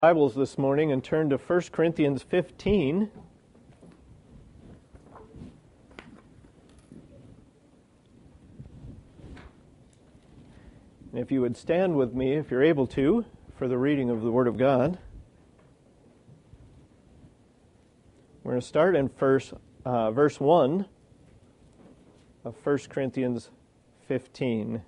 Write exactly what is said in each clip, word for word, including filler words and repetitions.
Bibles this morning and turn to First Corinthians fifteen. And if you would stand with me, if you're able to, for the reading of the Word of God. We're going to start in first, uh, verse one of First Corinthians fifteen.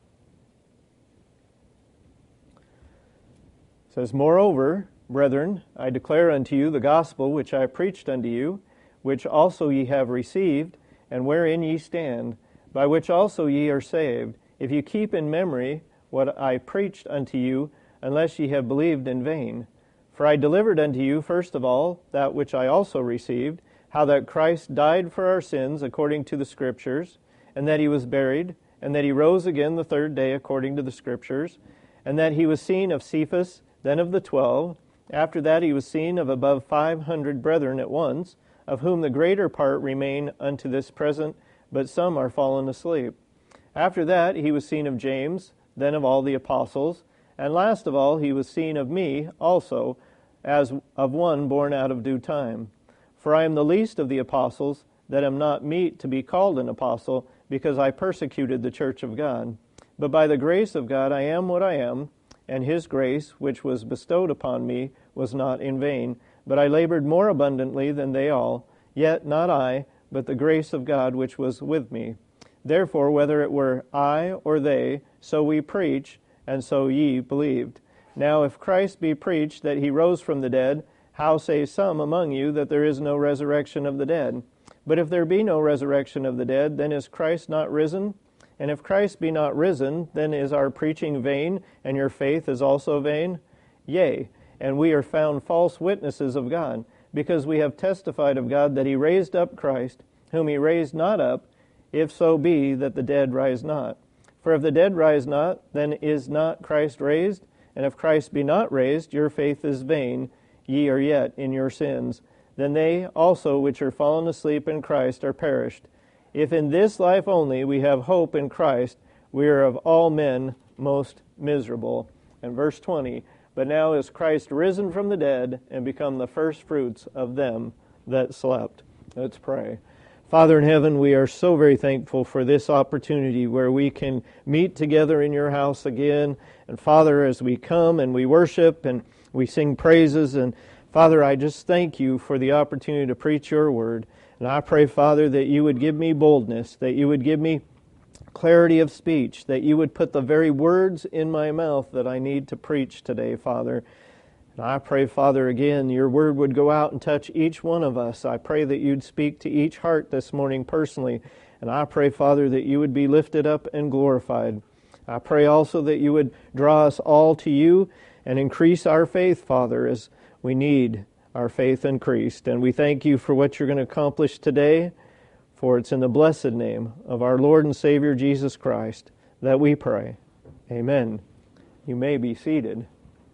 It says, Moreover, brethren, I declare unto you the gospel which I preached unto you, which also ye have received, and wherein ye stand, by which also ye are saved, if you keep in memory what I preached unto you, unless ye have believed in vain. For I delivered unto you first of all that which I also received, how that Christ died for our sins according to the Scriptures, and that he was buried, and that he rose again the third day according to the Scriptures, and that he was seen of Cephas, then of the twelve. After that he was seen of above five hundred brethren at once, of whom the greater part remain unto this present, but some are fallen asleep. After that he was seen of James, then of all the apostles, and last of all he was seen of me also, as of one born out of due time. For I am the least of the apostles, that am not meet to be called an apostle, because I persecuted the church of God. But by the grace of God I am what I am, and his grace, which was bestowed upon me, was not in vain. But I labored more abundantly than they all, yet not I, but the grace of God which was with me. Therefore, whether it were I or they, so we preach, and so ye believed. Now if Christ be preached that he rose from the dead, how say some among you that there is no resurrection of the dead? But if there be no resurrection of the dead, then is Christ not risen? And if Christ be not risen, then is our preaching vain, and your faith is also vain? Yea, and we are found false witnesses of God, because we have testified of God that he raised up Christ, whom he raised not up, if so be that the dead rise not. For if the dead rise not, then is not Christ raised? And if Christ be not raised, your faith is vain, ye are yet in your sins. Then they also which are fallen asleep in Christ are perished. If in this life only we have hope in Christ, we are of all men most miserable. And verse twenty, But now is Christ risen from the dead and become the first fruits of them that slept. Let's pray. Father in heaven, we are so very thankful for this opportunity where we can meet together in your house again. And Father, as we come and we worship and we sing praises, and Father, I just thank you for the opportunity to preach your word. And I pray, Father, that you would give me boldness, that you would give me clarity of speech, that you would put the very words in my mouth that I need to preach today, Father. And I pray, Father, again, your word would go out and touch each one of us. I pray that you'd speak to each heart this morning personally. And I pray, Father, that you would be lifted up and glorified. I pray also that you would draw us all to you and increase our faith, Father, as we need our faith increased. And we thank you for what you're going to accomplish today, for it's in the blessed name of our Lord and Savior Jesus Christ that we pray. Amen. You may be seated.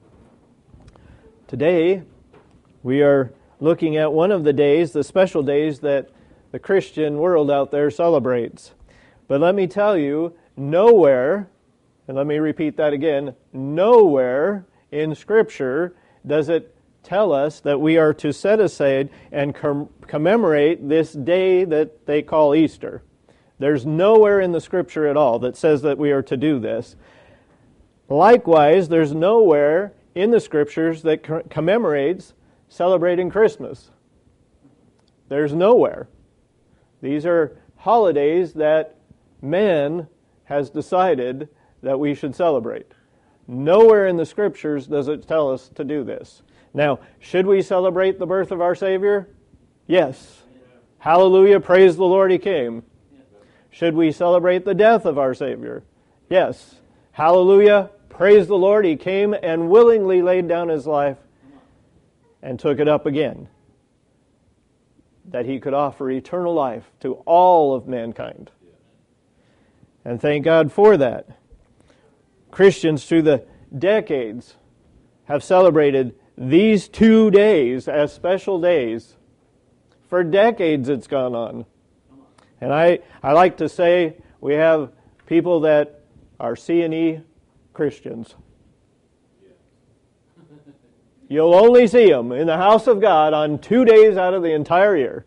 Today, we are looking at one of the days, the special days that the Christian world out there celebrates. But let me tell you, nowhere, and let me repeat that again, nowhere in Scripture does it tell us that we are to set aside and com- commemorate this day that they call Easter. There's nowhere in the Scripture at all that says that we are to do this. Likewise, there's nowhere in the Scriptures that co- commemorates celebrating Christmas. There's nowhere. These are holidays that man has decided that we should celebrate. Nowhere in the Scriptures does it tell us to do this. Now, should we celebrate the birth of our Savior? Yes. Yeah. Hallelujah, praise the Lord, He came. Yeah. Should we celebrate the death of our Savior? Yes. Hallelujah, praise the Lord, He came and willingly laid down His life and took it up again, that He could offer eternal life to all of mankind. Yeah. And thank God for that. Christians through the decades have celebrated these two days as special days. For decades it's gone on. And I, I like to say we have people that are C and E Christians. You'll only see them in the house of God on two days out of the entire year.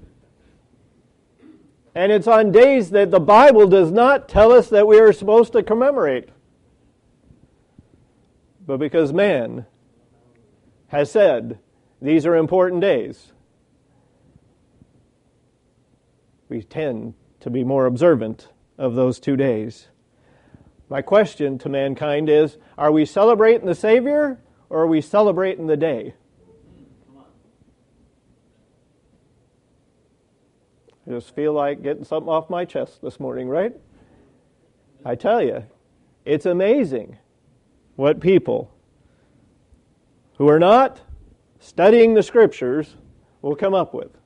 And it's on days that the Bible does not tell us that we are supposed to commemorate. But because man has said these are important days, we tend to be more observant of those two days. My question to mankind is, are we celebrating the Savior or are we celebrating the day? I just feel like getting something off my chest this morning, right? I tell you, it's amazing what people who are not studying the Scriptures will come up with.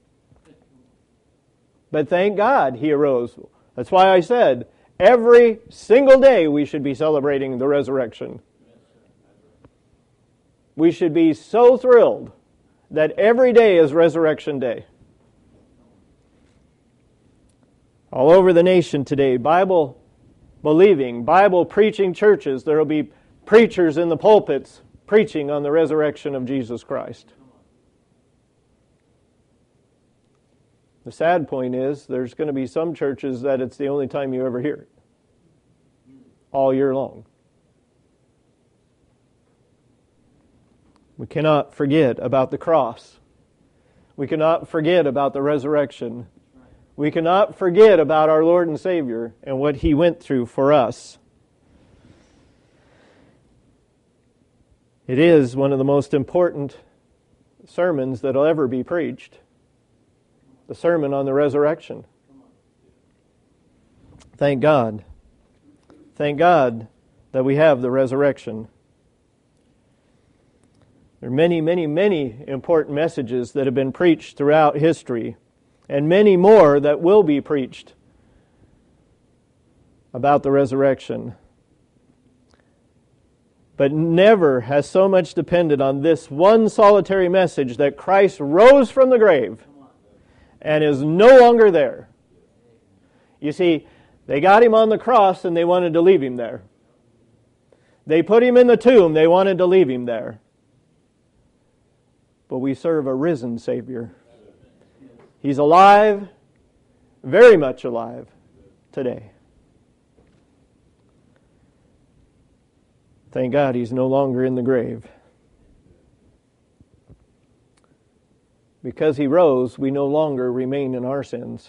But thank God He arose. That's why I said, every single day we should be celebrating the resurrection. We should be so thrilled that every day is Resurrection Day. All over the nation today, Bible-believing, Bible-preaching churches, there will be preachers in the pulpits preaching on the resurrection of Jesus Christ. The sad point is, there's going to be some churches that it's the only time you ever hear it. All year long. We cannot forget about the cross. We cannot forget about the resurrection. We cannot forget about our Lord and Savior and what He went through for us. It is one of the most important sermons that will ever be preached. The sermon on the resurrection. Thank God. Thank God that we have the resurrection. There are many, many, many important messages that have been preached throughout history, and many more that will be preached about the resurrection. But never has so much depended on this one solitary message that Christ rose from the grave and is no longer there. You see, they got Him on the cross and they wanted to leave Him there. They put Him in the tomb, they wanted to leave Him there. But we serve a risen Savior. He's alive, very much alive today. Thank God He's no longer in the grave. Because He rose, we no longer remain in our sins.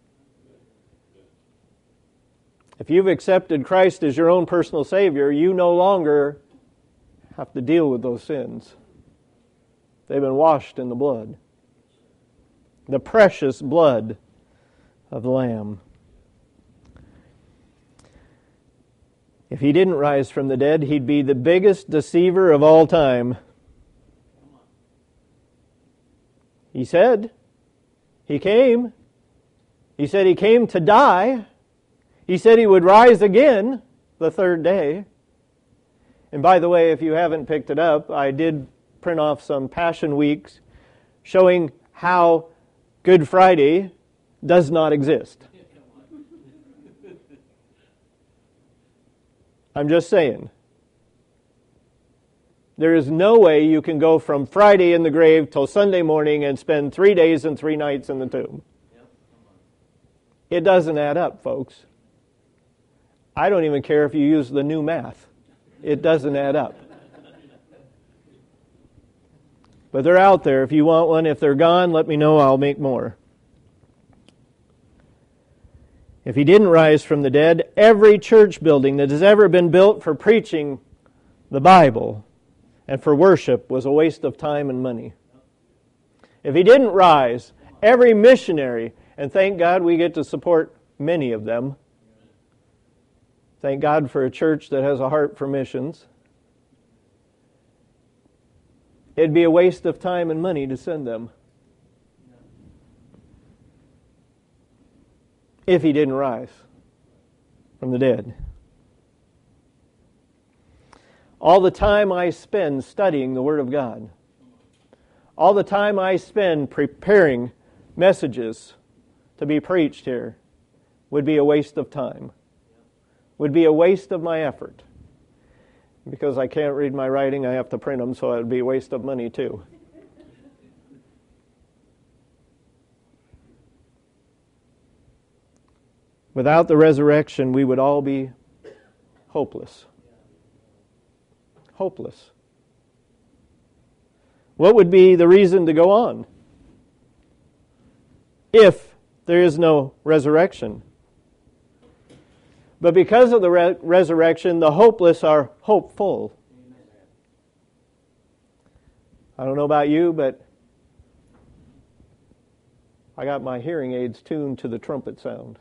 If you've accepted Christ as your own personal Savior, you no longer have to deal with those sins. They've been washed in the blood. The precious blood of the Lamb. If He didn't rise from the dead, He'd be the biggest deceiver of all time. He said He came. He said He came to die. He said He would rise again the third day. And by the way, if you haven't picked it up, I did print off some Passion Weeks showing how Good Friday does not exist. I'm just saying. There is no way you can go from Friday in the grave till Sunday morning and spend three days and three nights in the tomb. It doesn't add up, folks. I don't even care if you use the new math. It doesn't add up. But they're out there. If you want one, if they're gone, let me know. I'll make more. If He didn't rise from the dead, every church building that has ever been built for preaching the Bible and for worship was a waste of time and money. If He didn't rise, every missionary, and thank God we get to support many of them. Thank God for a church that has a heart for missions. It'd be a waste of time and money to send them. If He didn't rise from the dead. All the time I spend studying the Word of God, all the time I spend preparing messages to be preached here would be a waste of time, would be a waste of my effort. Because I can't read my writing, I have to print them, so it would be a waste of money too. Without the resurrection, we would all be hopeless. Hopeless. What would be the reason to go on if there is no resurrection? But because of the re- resurrection, the hopeless are hopeful. I don't know about you, but I got my hearing aids tuned to the trumpet sound.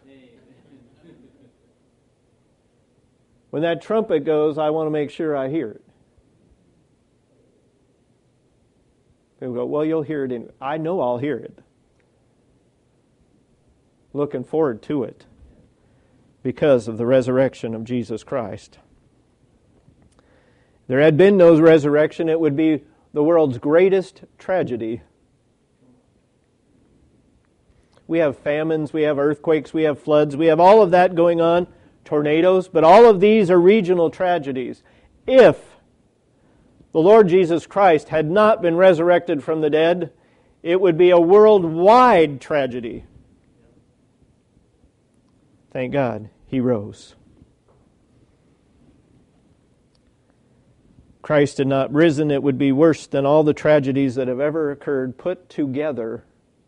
When that trumpet goes, I want to make sure I hear it. People go, well, you'll hear it anyway. I know I'll hear it. Looking forward to it because of the resurrection of Jesus Christ. If there had been no resurrection, it would be the world's greatest tragedy. We have famines, we have earthquakes, we have floods, we have all of that going on, tornadoes, but all of these are regional tragedies. If the Lord Jesus Christ had not been resurrected from the dead, it would be a worldwide tragedy. Thank God He rose. Christ had not risen, it would be worse than all the tragedies that have ever occurred put together.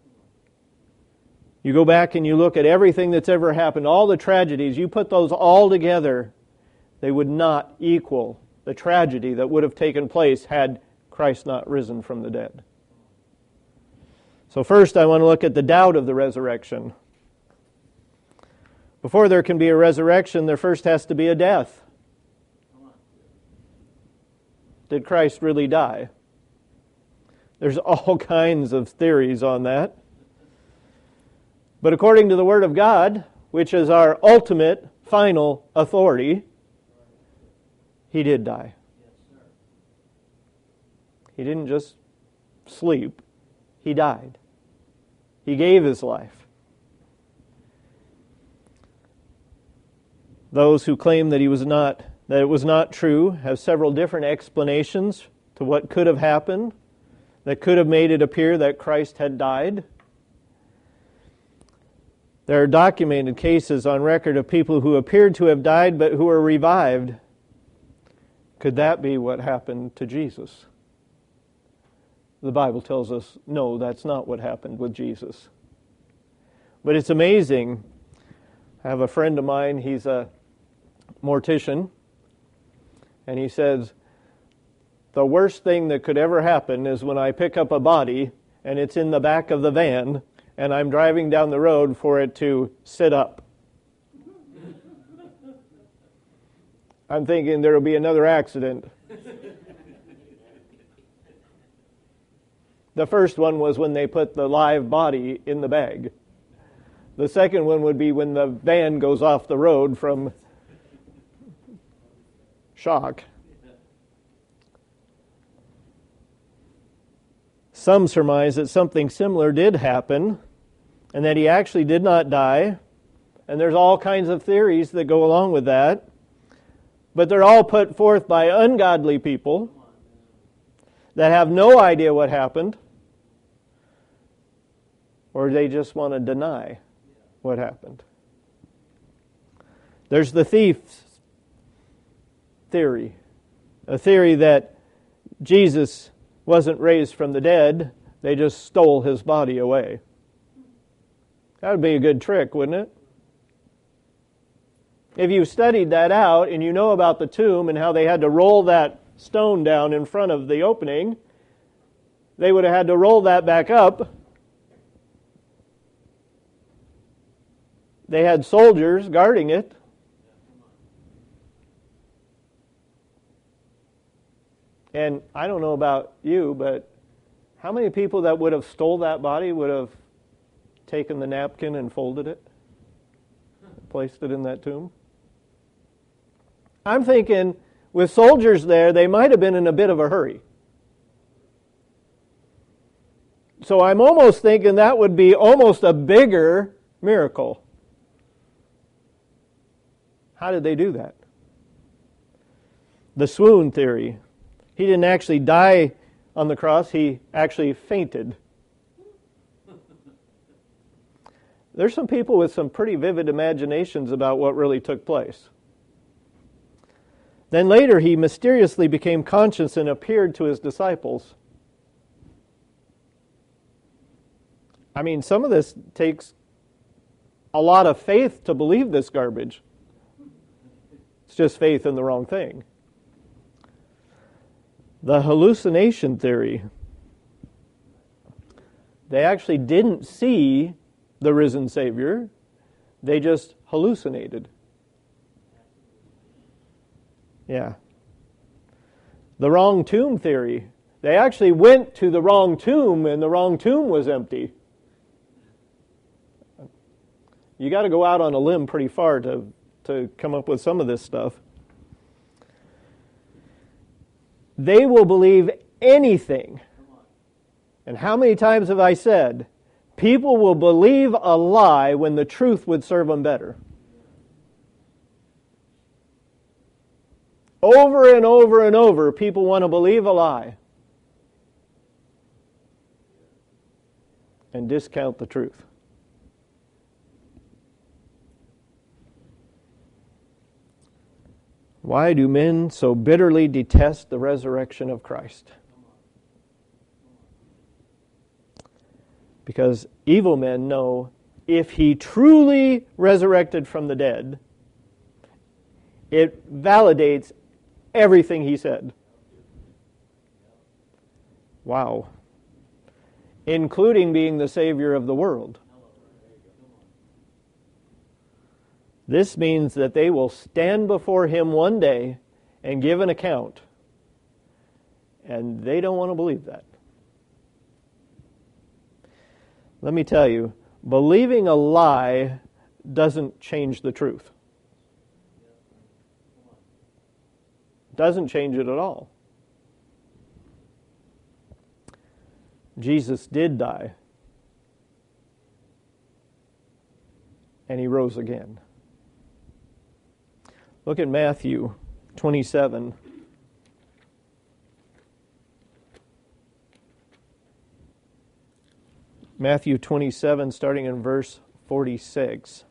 You go back and you look at everything that's ever happened, all the tragedies, you put those all together, they would not equal the tragedy that would have taken place had Christ not risen from the dead. So first I want to look at the doubt of the resurrection. Before there can be a resurrection, there first has to be a death. Did Christ really die? There's all kinds of theories on that. But according to the Word of God, which is our ultimate, final authority, He did die. He didn't just sleep. He died. He gave His life. Those who claim that he was not, that it was not true, have several different explanations to what could have happened that could have made it appear that Christ had died. There are documented cases on record of people who appeared to have died but who were revived. Could that be what happened to Jesus? The Bible tells us, no, that's not what happened with Jesus. But it's amazing. I have a friend of mine, he's a mortician, and he says, the worst thing that could ever happen is when I pick up a body and it's in the back of the van and I'm driving down the road for it to sit up. I'm thinking there will be another accident. The first one was when they put the live body in the bag. The second one would be when the van goes off the road from shock. Some surmise that something similar did happen and that he actually did not die. And there's all kinds of theories that go along with that. But they're all put forth by ungodly people that have no idea what happened, or they just want to deny what happened. There's the thief's theory, a theory that Jesus wasn't raised from the dead, they just stole his body away. That would be a good trick, wouldn't it? If you studied that out and you know about the tomb and how they had to roll that stone down in front of the opening, they would have had to roll that back up. They had soldiers guarding it. And I don't know about you, but how many people that would have stole that body would have taken the napkin and folded it, placed it in that tomb? I'm thinking, with soldiers there, they might have been in a bit of a hurry. So I'm almost thinking that would be almost a bigger miracle. How did they do that? The swoon theory. He didn't actually die on the cross, he actually fainted. There's some people with some pretty vivid imaginations about what really took place. Then later he mysteriously became conscious and appeared to his disciples. I mean, some of this takes a lot of faith to believe this garbage. It's just faith in the wrong thing. The hallucination theory. They actually didn't see the risen Savior. They just hallucinated. Yeah. The wrong tomb theory. They actually went to the wrong tomb and the wrong tomb was empty. You got to go out on a limb pretty far to, to come up with some of this stuff. They will believe anything. And how many times have I said, people will believe a lie when the truth would serve them better? Over and over and over, people want to believe a lie and discount the truth. Why do men so bitterly detest the resurrection of Christ? Because evil men know if He truly resurrected from the dead, it validates everything He said. Wow. Including being the Savior of the world. This means that they will stand before Him one day and give an account. And they don't want to believe that. Let me tell you, believing a lie doesn't change the truth. Doesn't change it at all. Jesus did die. And He rose again. Look at Matthew twenty-seven. Matthew twenty-seven, starting in verse forty-six.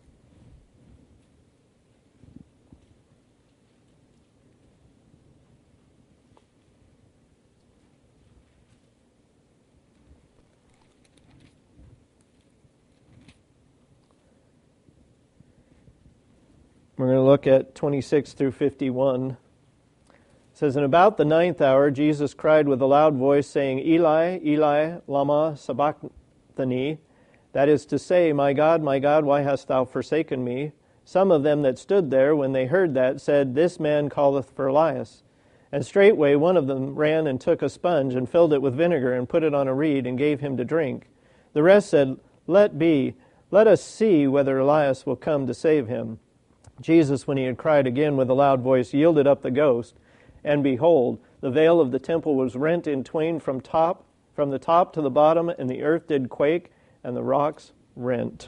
We're going to look at twenty-six through fifty-one. It says, "And about the ninth hour, Jesus cried with a loud voice, saying, Eli, Eli, lama sabachthani? That is to say, My God, my God, why hast thou forsaken me? Some of them that stood there, when they heard that, said, This man calleth for Elias. And straightway one of them ran and took a sponge, and filled it with vinegar, and put it on a reed, and gave him to drink. The rest said, Let be, let us see whether Elias will come to save him. Jesus, when he had cried again with a loud voice, yielded up the ghost. And behold, the veil of the temple was rent in twain from top, from the top to the bottom, and the earth did quake, and the rocks rent."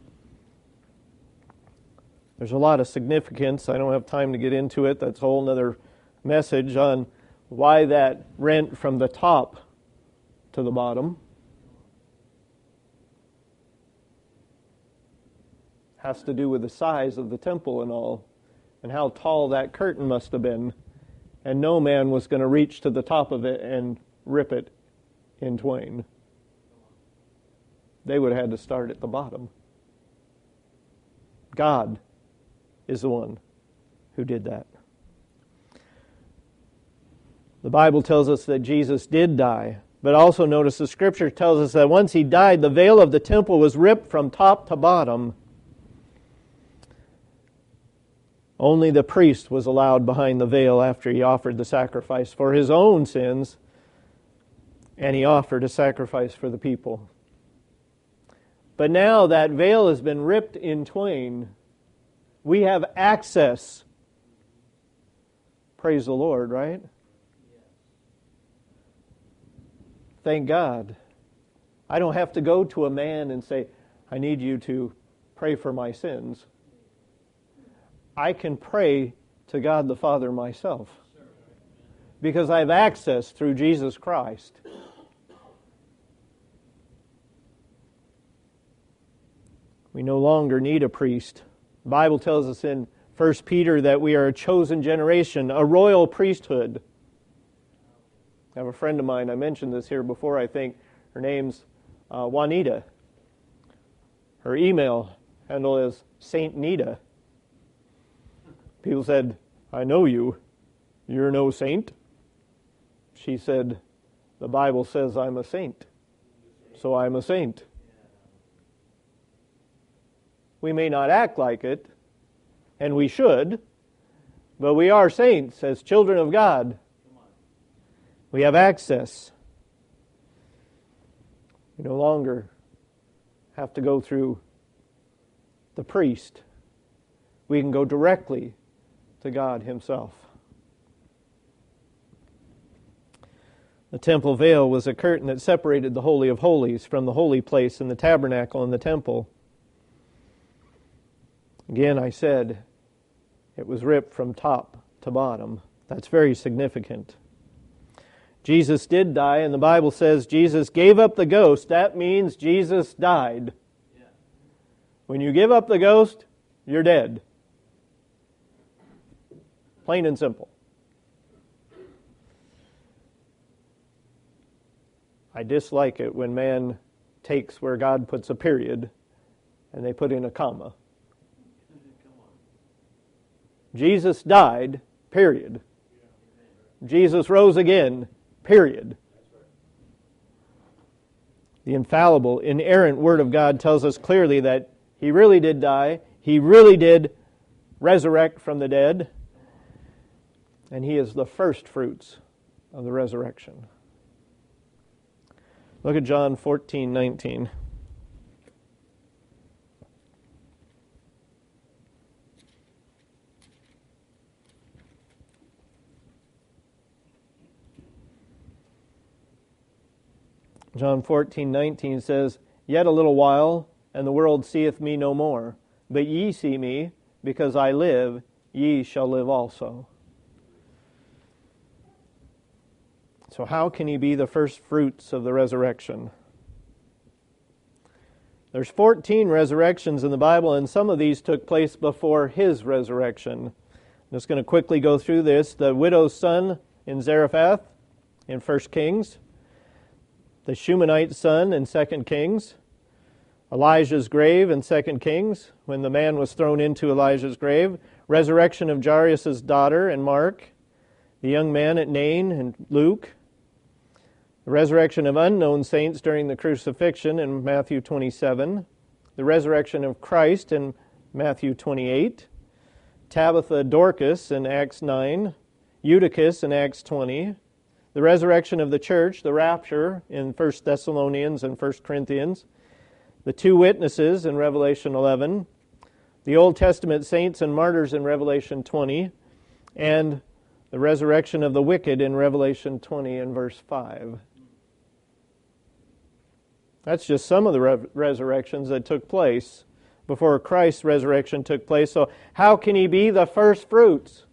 There's a lot of significance. I don't have time to get into it. That's a whole other message on why that rent from the top to the bottom. Has to do with the size of the temple and all, and how tall that curtain must have been. And no man was going to reach to the top of it and rip it in twain. They would have had to start at the bottom. God is the one who did that. The Bible tells us that Jesus did die, but also notice the Scripture tells us that once He died, the veil of the temple was ripped from top to bottom. Only the priest was allowed behind the veil after he offered the sacrifice for his own sins, and he offered a sacrifice for the people. But now that veil has been ripped in twain. We have access. Praise the Lord, right? Thank God. I don't have to go to a man and say, I need you to pray for my sins. I can pray to God the Father myself. because I have access through Jesus Christ. We no longer need a priest. The Bible tells us in First Peter that we are a chosen generation, a royal priesthood. I have a friend of mine, I mentioned this here before, I think. Her name's uh, Juanita. Her email handle is Saint Nita. People said, I know you. You're no saint. She said, the Bible says I'm a saint. So I'm a saint. We may not act like it, and we should, but we are saints as children of God. We have access. We no longer have to go through the priest. We can go directly to God Himself. The temple veil was a curtain that separated the Holy of Holies from the holy place in the tabernacle and the temple. Again, I said it was ripped from top to bottom. That's very significant. Jesus did die, and the Bible says Jesus gave up the ghost. That means Jesus died. Yeah. When you give up the ghost, you're dead. Plain and simple. I dislike it when man takes where God puts a period and they put in a comma. Jesus died, period. Jesus rose again, period. The infallible, inerrant Word of God tells us clearly that He really did die, He really did resurrect from the dead, and He is the first fruits of the resurrection. Look at John fourteen nineteen. John fourteen nineteen says, Yet a little while, and the world seeth me no more. But ye see me, because I live, ye shall live also. So how can He be the first fruits of the resurrection? There's fourteen resurrections in the Bible, and some of these took place before His resurrection. I'm just going to quickly go through this. The widow's son in Zarephath in First Kings. The Shumanite son in Second Kings, Elijah's grave in Second Kings, when the man was thrown into Elijah's grave, resurrection of Jairus' daughter in Mark, the young man at Nain in Luke, the resurrection of unknown saints during the crucifixion in Matthew twenty-seven, the resurrection of Christ in Matthew twenty-eight, Tabitha Dorcas in Acts nine, Eutychus in Acts twenty, the resurrection of the church, the rapture in First Thessalonians and First Corinthians, the two witnesses in Revelation eleven, the Old Testament saints and martyrs in Revelation twenty, and the resurrection of the wicked in Revelation twenty and verse five. That's just some of the re- resurrections that took place before Christ's resurrection took place. So how can He be the first fruits?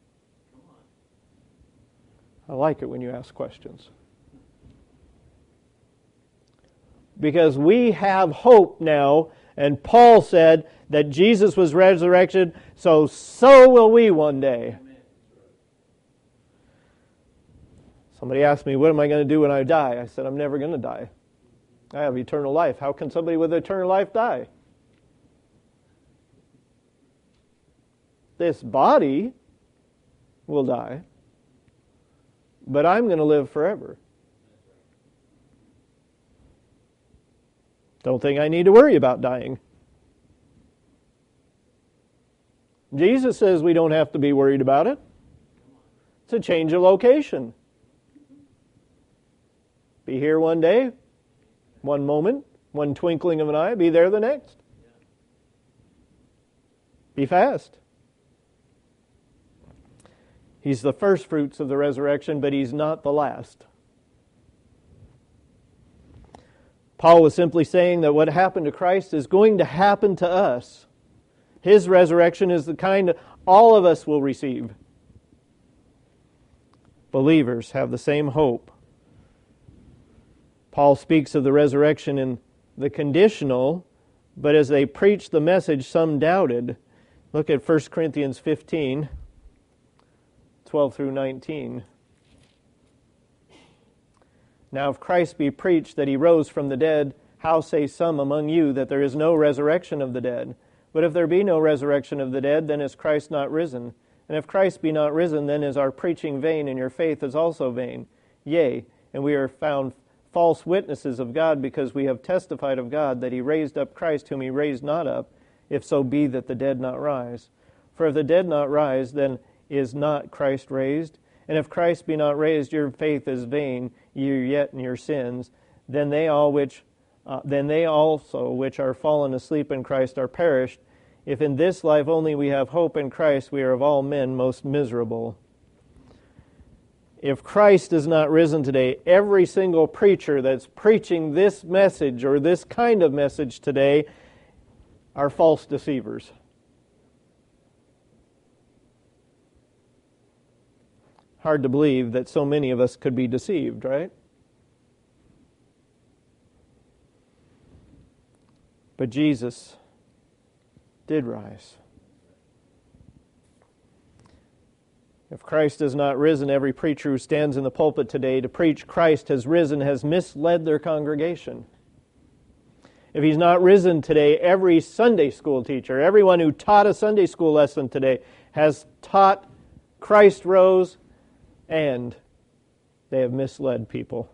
I like it when you ask questions. Because we have hope now, and Paul said that Jesus was resurrected, so so will we one day. Somebody asked me, what am I going to do when I die? I said, I'm never going to die. I have eternal life. How can somebody with eternal life die? This body will die. But I'm going to live forever. Don't think I need to worry about dying. Jesus says we don't have to be worried about it. It's a change of location. Be here one day, one moment, one twinkling of an eye, be there the next. Be fast. He's the first fruits of the resurrection, but He's not the last. Paul was simply saying that what happened to Christ is going to happen to us. His resurrection is the kind all of us will receive. believers have the same hope. Paul speaks of the resurrection in the conditional, but as they preached the message, some doubted. Look at First Corinthians fifteen, twelve through nineteen. Now if Christ be preached that he rose from the dead, how say some among you that there is no resurrection of the dead? But if there be no resurrection of the dead, then is Christ not risen? And if Christ be not risen, then is our preaching vain, and your faith is also vain. Yea, and we are found false witnesses of God, because we have testified of God that he raised up Christ, whom he raised not up, if so be that the dead not rise. For if the dead not rise, then is not Christ raised? And if Christ be not raised, your faith is vain, ye are yet in your sins. Then they all which, uh, then they also which are fallen asleep in Christ are perished. If in this life only we have hope in Christ, we are of all men most miserable. If Christ is not risen today, every single preacher that's preaching this message or this kind of message today are false deceivers. Hard to believe that so many of us could be deceived, right? But Jesus did rise. If Christ is not risen, every preacher who stands in the pulpit today to preach Christ has risen has misled their congregation. If he's not risen today, every Sunday school teacher, everyone who taught a Sunday school lesson today has taught Christ rose, and they have misled people.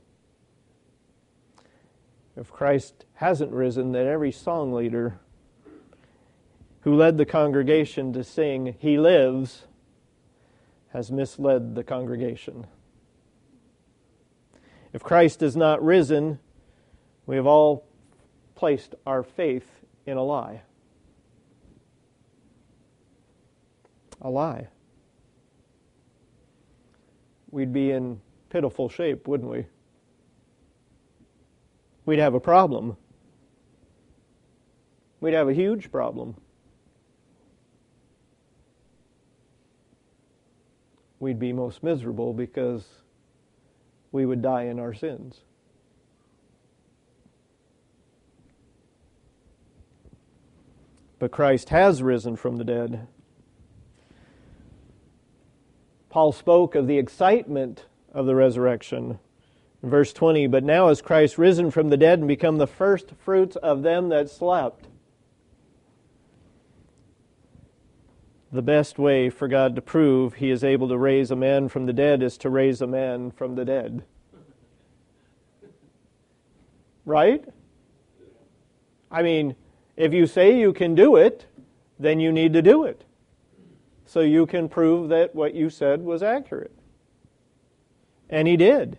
If Christ hasn't risen, then every song leader who led the congregation to sing, "He lives," has misled the congregation. If Christ is not risen, we have all placed our faith in a lie. A lie. We'd be in pitiful shape, wouldn't we? We'd have a problem. We'd have a huge problem. We'd be most miserable because we would die in our sins. But Christ has risen from the dead. Paul spoke of the excitement of the resurrection. In verse twenty, but now is Christ risen from the dead and become the first fruits of them that slept. The best way for God to prove he is able to raise a man from the dead is to raise a man from the dead. Right? I mean, if you say you can do it, then you need to do it, so you can prove that what you said was accurate. And he did.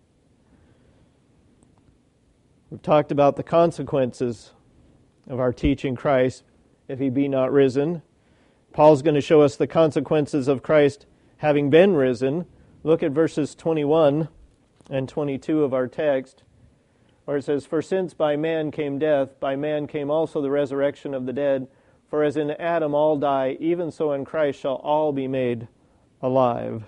We've talked about the consequences of our teaching Christ if he be not risen. Paul's going to show us the consequences of Christ having been risen. Look at verses twenty-one and twenty-two of our text, where it says, for since by man came death, by man came also the resurrection of the dead. For as in Adam all die, even so in Christ shall all be made alive.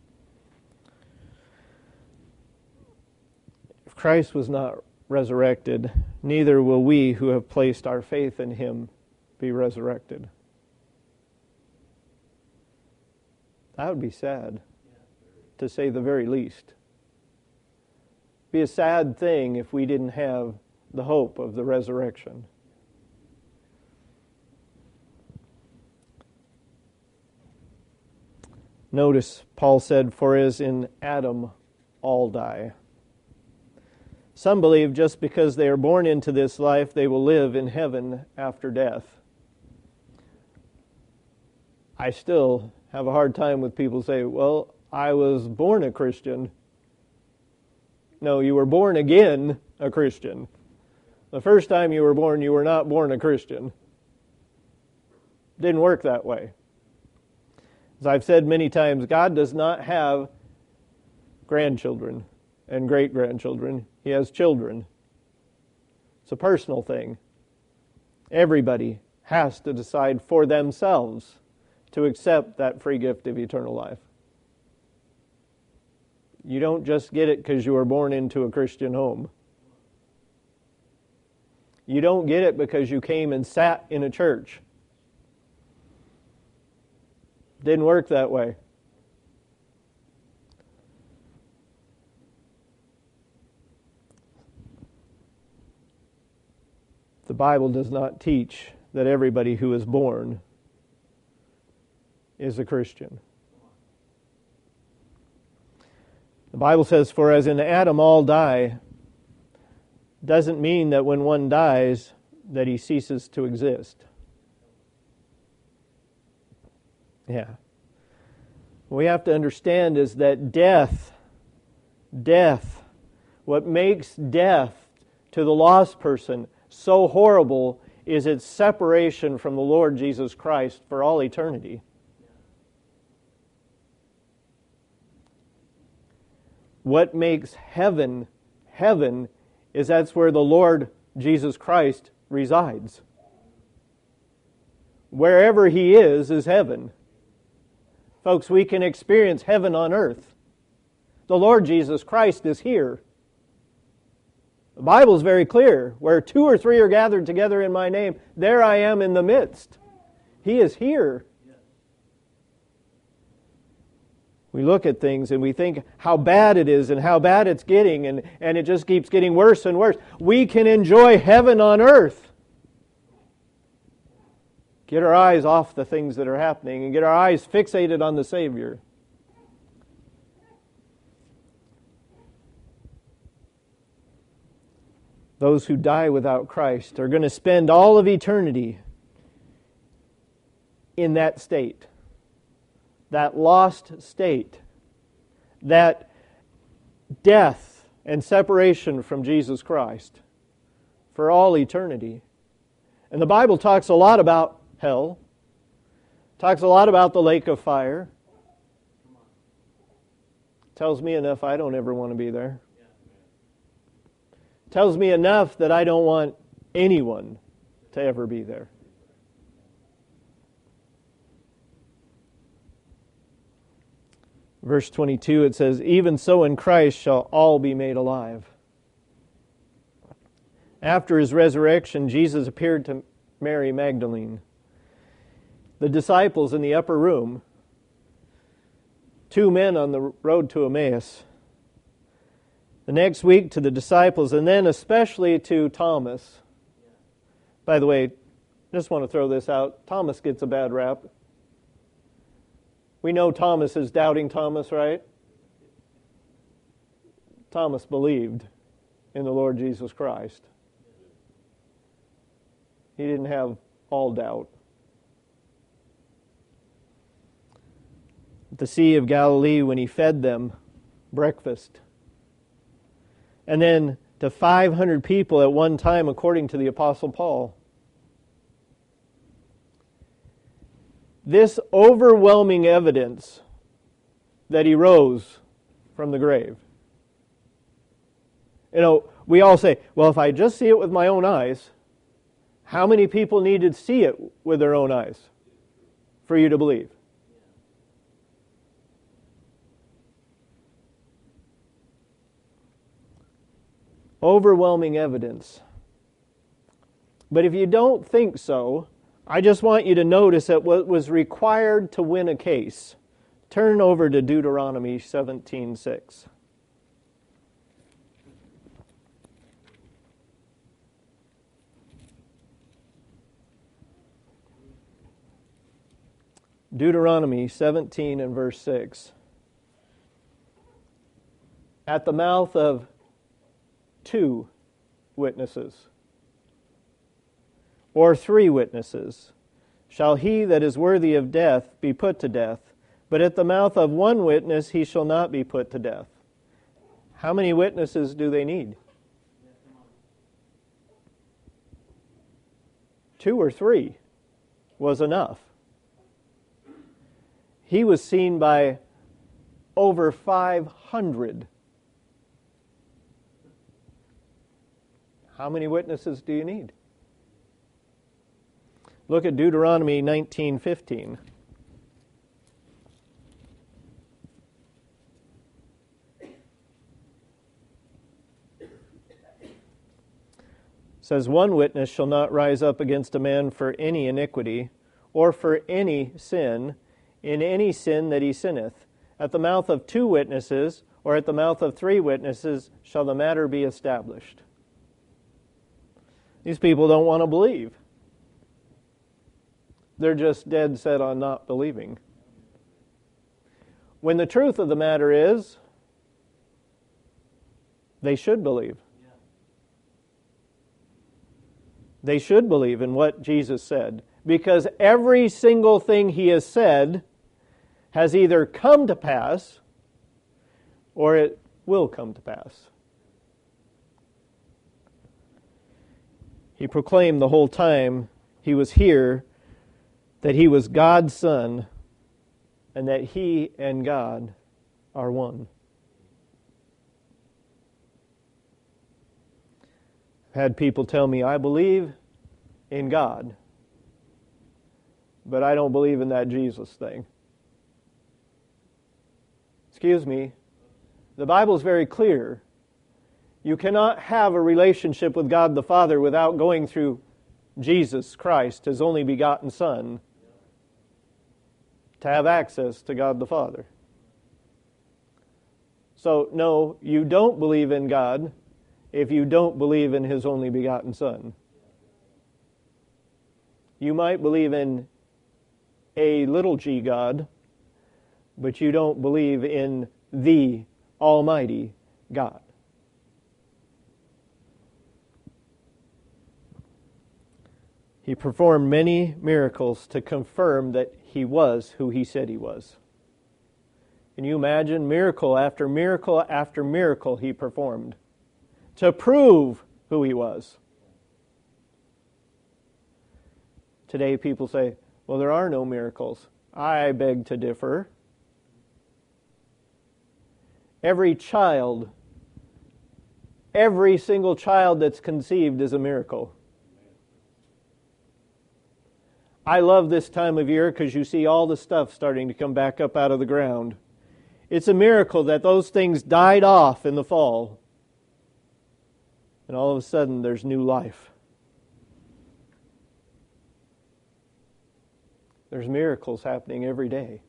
If Christ was not resurrected, neither will we who have placed our faith in him be resurrected. That would be sad, to say the very least. Be a sad thing if we didn't have the hope of the resurrection. Notice Paul said, for as in Adam all die. Some believe just because they are born into this life, they will live in heaven after death. I still have a hard time with people who say, well, I was born a Christian. No, you were born again a Christian. The first time you were born, you were not born a Christian. Didn't work that way. As I've said many times, God does not have grandchildren and great-grandchildren. He has children. It's a personal thing. Everybody has to decide for themselves to accept that free gift of eternal life. You don't just get it because you were born into a Christian home. You don't get it because you came and sat in a church. Didn't work that way. The Bible does not teach that everybody who is born is a Christian. The Bible says, "For as in Adam all die," doesn't mean that when one dies that he ceases to exist. Yeah. What we have to understand is that death, death, what makes death to the lost person so horrible is its separation from the Lord Jesus Christ for all eternity. What makes heaven, heaven, is that's where the Lord Jesus Christ resides. Wherever He is, is heaven. Folks, we can experience heaven on earth. The Lord Jesus Christ is here. The Bible is very clear. Where two or three are gathered together in my name, there I am in the midst. He is here. We look at things and we think how bad it is and how bad it's getting, and, and it just keeps getting worse and worse. We can enjoy heaven on earth. Get our eyes off the things that are happening and get our eyes fixated on the Savior. Those who die without Christ are going to spend all of eternity in that state. That lost state. That death and separation from Jesus Christ for all eternity. And the Bible talks a lot about hell. Talks a lot about the lake of fire. Tells me enough I don't ever want to be there. Tells me enough that I don't want anyone to ever be there. Verse twenty-two, it says, "Even so in Christ shall all be made alive." After His resurrection, Jesus appeared to Mary Magdalene. The disciples in the upper room, two men on the road to Emmaus. The next week to the disciples, and then especially to Thomas. By the way, just want to throw this out. Thomas gets a bad rap. We know Thomas is doubting Thomas, right? Thomas believed in the Lord Jesus Christ. He didn't have all doubt. At the Sea of Galilee, when He fed them breakfast. And then to five hundred people at one time, according to the Apostle Paul. This overwhelming evidence that He rose from the grave. You know, we all say, well, if I just see it with my own eyes, how many people need to see it with their own eyes for you to believe? Overwhelming evidence. But if you don't think so, I just want you to notice that what was required to win a case. Turn over to Deuteronomy seventeen six. Deuteronomy seventeen and verse six. At the mouth of two witnesses, or three witnesses, shall he that is worthy of death be put to death, but at the mouth of one witness he shall not be put to death. How many witnesses do they need? Two or three was enough. He was seen by over five hundred. How many witnesses do you need? Look at Deuteronomy nineteen fifteen. says, "One witness shall not rise up against a man for any iniquity, or for any sin, in any sin that he sinneth. At the mouth of two witnesses, or at the mouth of three witnesses, shall the matter be established." These people don't want to believe. They're just dead set on not believing. When the truth of the matter is, they should believe. They should believe in what Jesus said, because every single thing He has said has either come to pass or it will come to pass. He proclaimed the whole time He was here that He was God's Son and that He and God are one. I've had people tell me, "I believe in God, but I don't believe in that Jesus thing." Excuse me, the Bible is very clear. You cannot have a relationship with God the Father without going through Jesus Christ, His only begotten Son, to have access to God the Father. So, no, you don't believe in God if you don't believe in His only begotten Son. You might believe in a little g God, but you don't believe in the Almighty God. He performed many miracles to confirm that He was who He said He was. Can you imagine? Miracle after miracle after miracle He performed to prove who He was. Today people say, "Well, there are no miracles." I beg to differ. Every child, every single child that's conceived is a miracle. I love this time of year because you see all the stuff starting to come back up out of the ground. It's a miracle that those things died off in the fall. And all of a sudden, there's new life. There's miracles happening every day.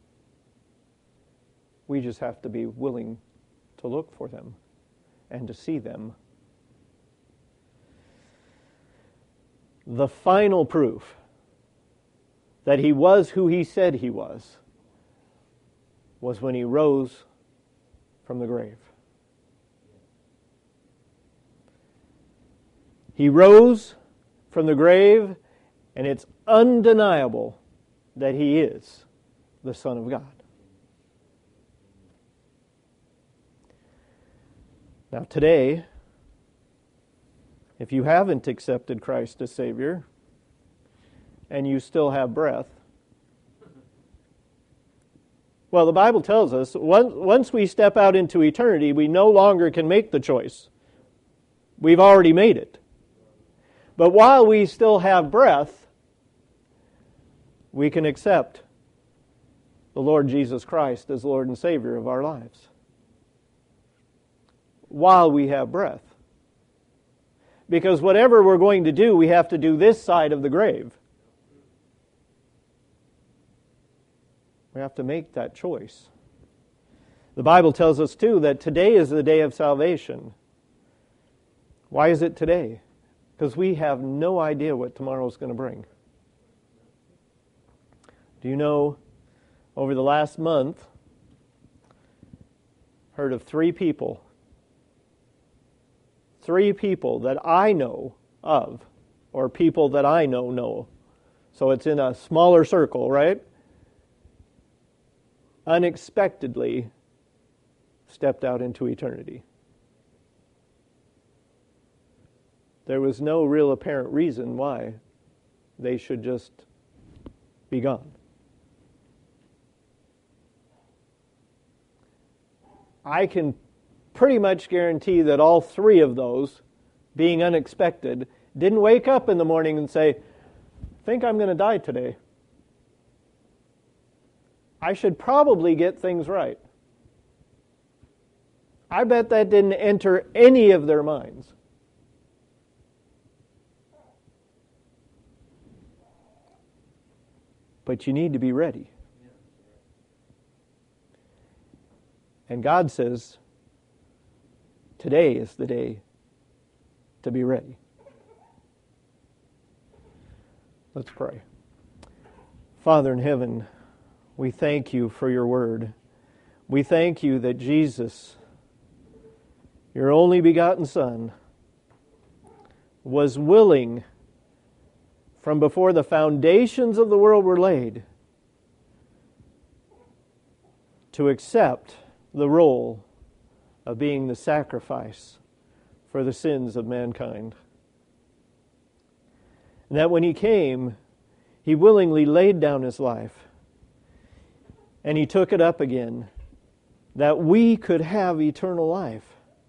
We just have to be willing to look for them and to see them. The final proof that He was who He said He was was when He rose from the grave. He rose from the grave, and it's undeniable that He is the Son of God. Now today, if you haven't accepted Christ as Savior, and you still have breath, well, the Bible tells us once we step out into eternity, we no longer can make the choice. We've already made it. But while we still have breath, we can accept the Lord Jesus Christ as Lord and Savior of our lives. While we have breath. Because whatever we're going to do, we have to do this side of the grave. We have to make that choice. The Bible tells us too that today is the day of salvation. Why is it today? Because we have no idea what tomorrow is going to bring. Do you know, over the last month, heard of three people, three people that I know of, or people that I know know. So it's in a smaller circle, right? Unexpectedly stepped out into eternity. There was no real apparent reason why they should just be gone. I can pretty much guarantee that all three of those, being unexpected, didn't wake up in the morning and say, "I think I'm going to die today. I should probably get things right." I bet that didn't enter any of their minds. but you need to be ready. And God says, today is the day to be ready. Let's pray. Father in heaven, we thank you for your word. We thank you that Jesus, your only begotten Son, was willing from before the foundations of the world were laid to accept the role of being the sacrifice for the sins of mankind. And that when He came, He willingly laid down His life and He took it up again, that we could have eternal life.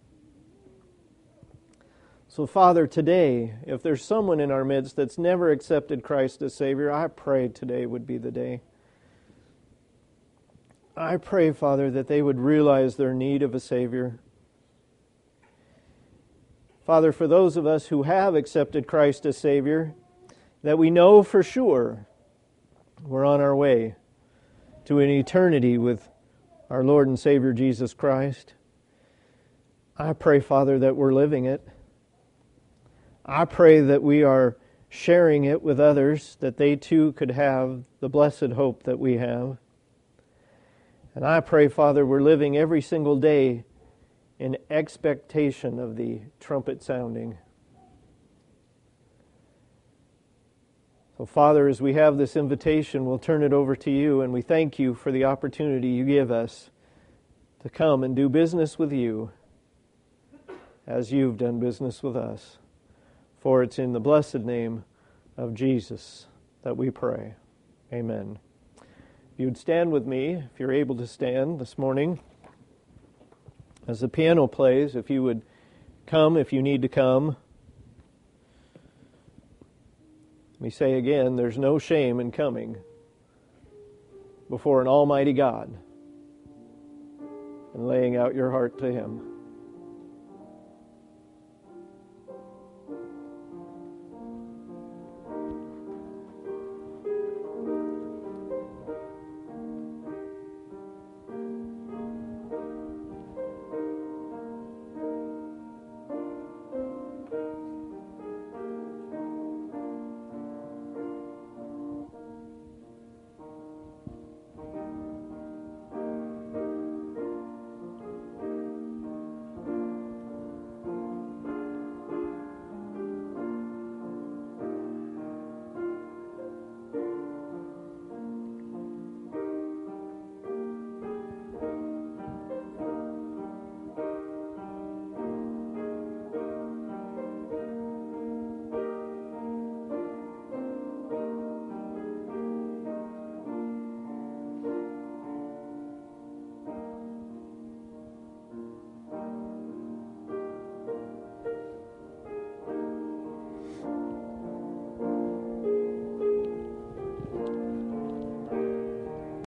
So, Father, today, if there's someone in our midst that's never accepted Christ as Savior, I pray today would be the day. I pray, Father, that they would realize their need of a Savior. Father, for those of us who have accepted Christ as Savior, that we know for sure we're on our way to an eternity with our Lord and Savior Jesus Christ. I pray, Father, that we're living it. I pray that we are sharing it with others, that they too could have the blessed hope that we have. And I pray, Father, we're living every single day in expectation of the trumpet sounding. So, Father, as we have this invitation, we'll turn it over to you, and we thank you for the opportunity you give us to come and do business with you as you've done business with us. For it's in the blessed name of Jesus that we pray. Amen. If you would stand with me, if you're able to stand this morning. As the piano plays, if you would come if you need to come. Let me say again, there's no shame in coming before an almighty God and laying out your heart to Him.